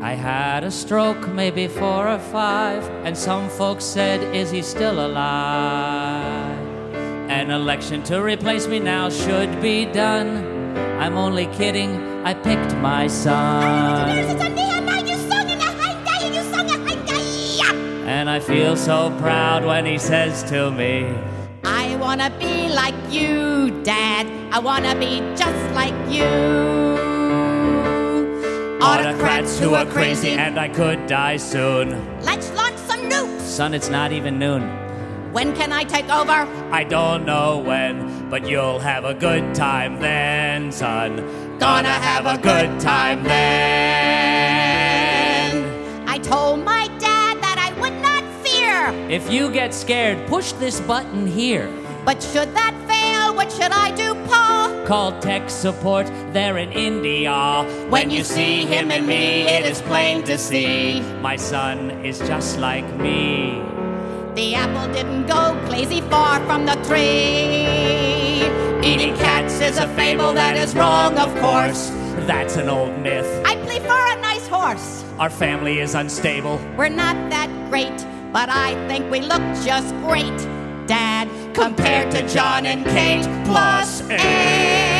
I had a stroke, maybe 4 or 5, and some folks said, is he still alive? An election to replace me now should be done. I'm only kidding, I picked my son. And I feel so proud when he says to me, I wanna be like you, Dad. I wanna be just like you. autocrats who are crazy, and I could die soon. Let's launch some nukes. Son, it's not even noon. When can I take over? I don't know when, but you'll have a good time then, son. Gonna have a good time then. I told my dad that I would not fear. If you get scared, push this button here. But should that fail, what should I do, Pa? Call tech support, they're in India. When you see him and me, it is plain to see my son is just like me. The apple didn't go crazy far from the tree. Eating cats is a fable that is wrong, of course. That's an old myth. I plead for a nice horse. Our family is unstable. We're not that great, but I think we look just great, Dad, compared to John and Kate plus 8.